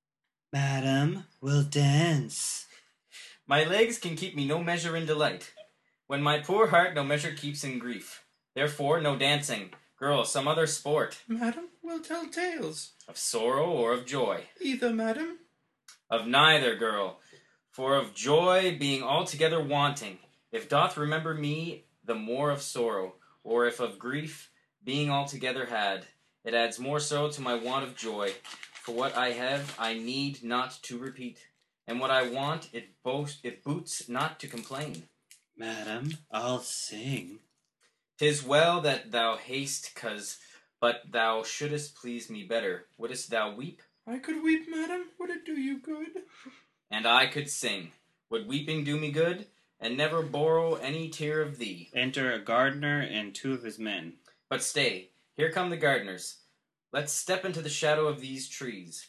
Madam, we'll dance.
My legs can keep me no measure in delight, when my poor heart no measure keeps in grief. Therefore, no dancing. Girl, some other sport.
Madam, we'll tell tales.
Of sorrow or of joy.
Either, madam.
Of neither, girl. For of joy being altogether wanting, if doth remember me the more of sorrow, or if of grief being altogether had, it adds more so to my want of joy. For what I have, I need not to repeat, and what I want, it boast, it boots not to complain.
Madam, I'll sing.
'Tis well that thou haste, cause but thou shouldest please me better. Wouldst thou weep?
I could weep, madam. Would it do you good?
And I could sing. Would weeping do me good? And never borrow any tear of thee.
Enter a gardener and two of his men.
But stay, here come the gardeners. Let's step into the shadow of these trees.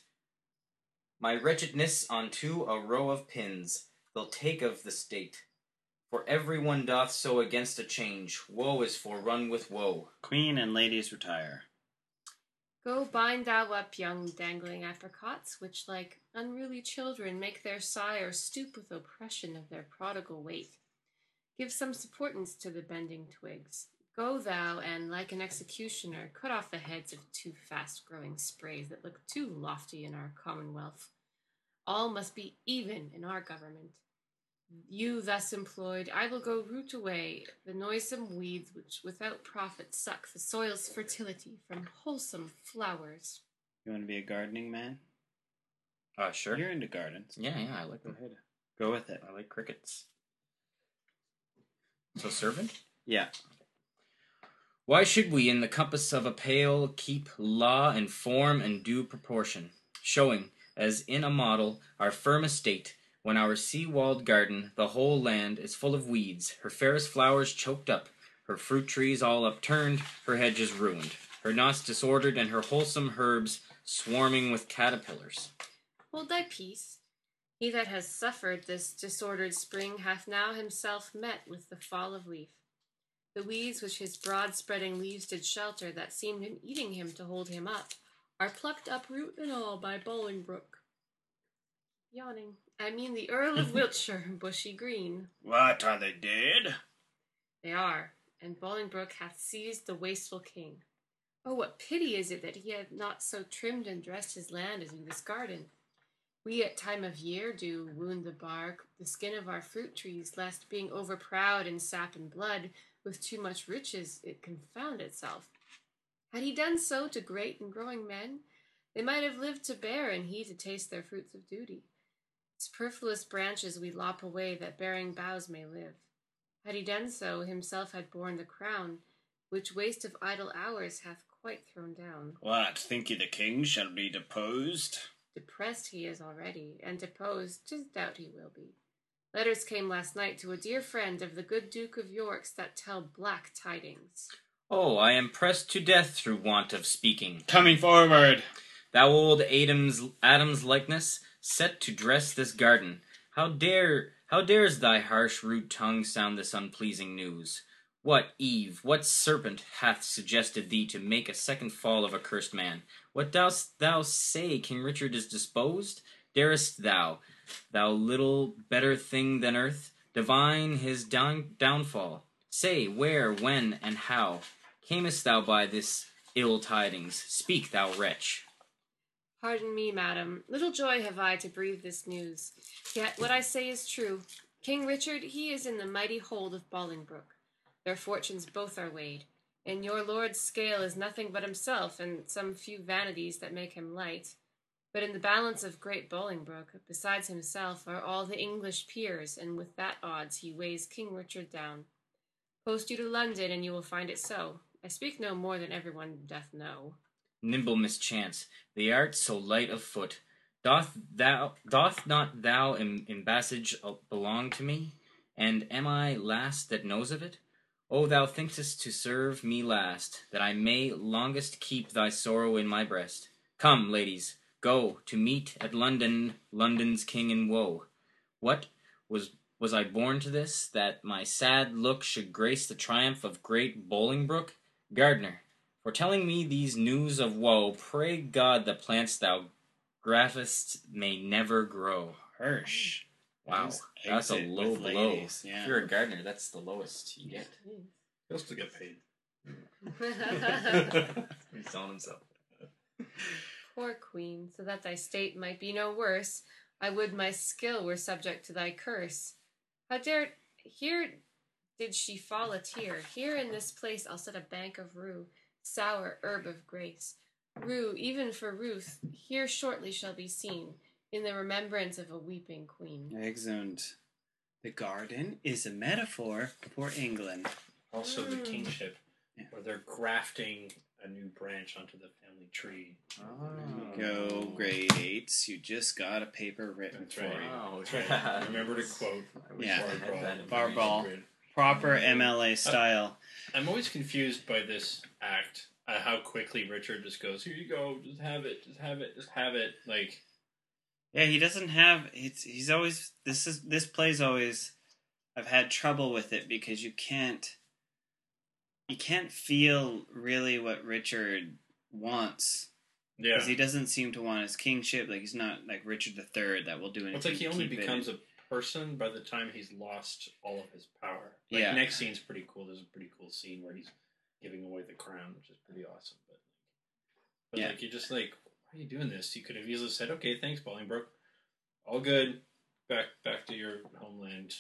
My wretchedness unto a row of pins, they'll take of the state. For every one doth so against a change. Woe is forerun with woe.
Queen and ladies retire.
Go bind thou up young dangling apricots, which like unruly children make their sire stoop with oppression of their prodigal weight. Give some supportance to the bending twigs. Go thou, and like an executioner, cut off the heads of two fast-growing sprays that look too lofty in our commonwealth. All must be even in our government. You thus employed, I will go root away the noisome weeds which without profit suck the soil's fertility from wholesome flowers.
You want to be a gardening man?
Uh, sure.
You're into gardens.
Yeah, yeah, I like
Go
them.
ahead. Go with it.
I like crickets. So, servant?
Yeah.
Why should we, in the compass of a pale, keep law and form and due proportion, showing, as in a model, our firm estate, when our sea-walled garden, the whole land, is full of weeds, her fairest flowers choked up, her fruit trees all upturned, her hedges ruined, her knots disordered, and her wholesome herbs swarming with caterpillars?
Hold thy peace. He that has suffered this disordered spring hath now himself met with the fall of leaf. The weeds which his broad-spreading leaves did shelter, that seemed in eating him to hold him up, are plucked up root and all by Bolingbroke. Yawning. I mean the Earl of Wiltshire, bushy green.
What, are they dead?
They are, and Bolingbroke hath seized the wasteful king. Oh, what pity is it that he had not so trimmed and dressed his land as in this garden. We at time of year do wound the bark, the skin of our fruit trees, lest being overproud in sap and blood, with too much riches it confound itself. Had he done so to great and growing men, they might have lived to bear, and he to taste their fruits of duty. Superfluous branches we lop away, that bearing boughs may live. Had he done so, himself had borne the crown, which waste of idle hours hath quite thrown down.
What, think ye the king shall be deposed?
Depressed he is already, and deposed, 'tis doubt he will be. Letters came last night to a dear friend of the good Duke of York's that tell black tidings.
Oh, I am pressed to death through want of speaking.
Coming forward.
Thou old Adam's, Adam's likeness, set to dress this garden. How dare, how dares thy harsh, rude tongue sound this unpleasing news? What Eve, what serpent hath suggested thee to make a second fall of a cursed man? What dost thou say, King Richard is disposed? Darest thou, thou little better thing than earth, divine his down, downfall? Say, where, when, and how camest thou by this ill tidings? Speak, thou wretch.
Pardon me, madam. Little joy have I to breathe this news. Yet what I say is true. King Richard, he is in the mighty hold of Bolingbroke. Their fortunes both are weighed. In your lord's scale is nothing but himself, and some few vanities that make him light. But in the balance of great Bolingbroke, besides himself, are all the English peers, and with that odds he weighs King Richard down. Post you to London, and you will find it so. I speak no more than everyone doth know.
Nimble mischance, thou art so light of foot. Doth thou, doth not thou em- embassage belong to me? And am I last that knows of it? O, thou thinkest to serve me last, that I may longest keep thy sorrow in my breast. Come, ladies, go to meet at London London's king in woe. What, was was I born to this, that my sad look should grace the triumph of great Bolingbroke? Gardener, for telling me these news of woe, pray God the plants thou graftest may never grow.
Harsh.
Wow,
Ex-
that's a
exit
low
with
blow.
ladies, yeah.
If you're a gardener, that's the lowest you get.
He'll still get paid.
He's selling himself.
Poor queen, so that thy state might be no worse, I would my skill were subject to thy curse. How dare, here did she fall a tear. Here in this place I'll set a bank of rue, sour herb of grace. Rue, even for Ruth, here shortly shall be seen, in the remembrance of a weeping queen.
Excellent. The garden is a metaphor for England.
Also, the
Mm.
kingship,
Yeah.
where they're grafting a new branch onto the family tree.
Oh.
Go grade eights. You just got a paper written
That's
for
right.
you.
Wow,
That's right.
yeah.
Remember to quote.
I wish
Yeah.
I had that
Bar
information.
ball. Proper M L A style.
I'm always confused by this act. Uh, how quickly Richard just goes, "Here you go, just have it, just have it, just have it." Like,
Yeah, he doesn't have. It's he's always. This is this play's always. I've had trouble with it because you can't. You can't feel really what Richard wants
yeah,
because he doesn't seem to want his kingship. Like he's not like Richard the Third that will do anything.
it's like he
to
only
keep it.
becomes a person by the time he's lost all of his power. Like,
Yeah.
next scene's pretty cool. There's a pretty cool scene where he's giving away the crown, which is pretty awesome. But, but
Yeah.
like, you're just like, why are you doing this? You could have easily said, "Okay, thanks, Bolingbroke. All good. Back, back to your homeland."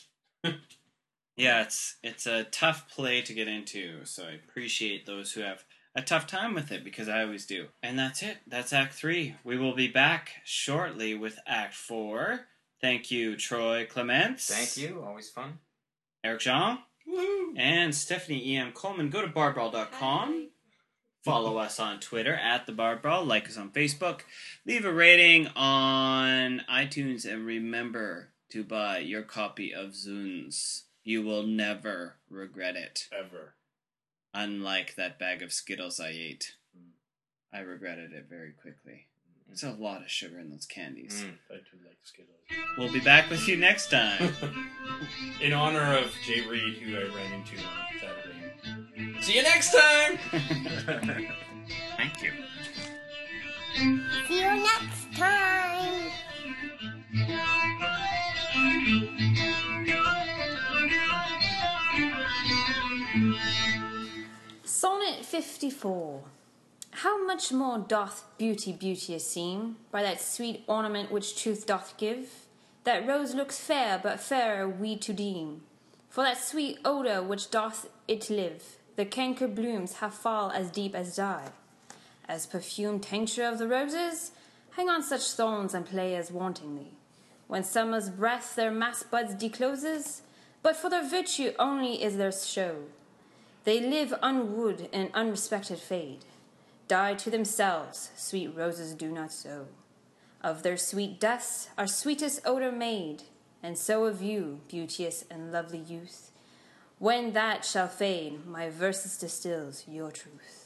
Yeah, it's it's a tough play to get into, so I appreciate those who have a tough time with it because I always do. And that's it. That's Act Three. We will be back shortly with Act Four. Thank you, Troy Clements.
Thank you. Always fun.
Eric Jean.
Woo!
And Stephanie E M. Coleman. Go to barbrawl dot com. Follow us on Twitter at the Barbrawl. Like us on Facebook. Leave a rating on iTunes. And remember to buy your copy of Zunes. You will never regret it.
Ever.
Unlike that bag of Skittles I ate. I regretted it very quickly. There's a lot of sugar in those candies.
Mm.
I do like Skittles.
We'll be back with you next time.
In honor of Jay Reed, who I ran into on Saturday. See you next time!
Thank you.
See you next time.
Sonnet fifty-four. How much more doth beauty beauteous seem by that sweet ornament which truth doth give? That rose looks fair, but fairer we to deem. For that sweet odour which doth it live, the canker blooms have fall as deep as dye. As perfumed tincture of the roses, hang on such thorns and play as wantingly. When summer's breath their masked buds decloses, but for their virtue only is their show. They live unwooed and unrespected fade. Die to themselves, sweet roses do not so. Of their sweet deaths our sweetest odour made, and so of you, beauteous and lovely youth. When that shall fade, my verses distills your truth.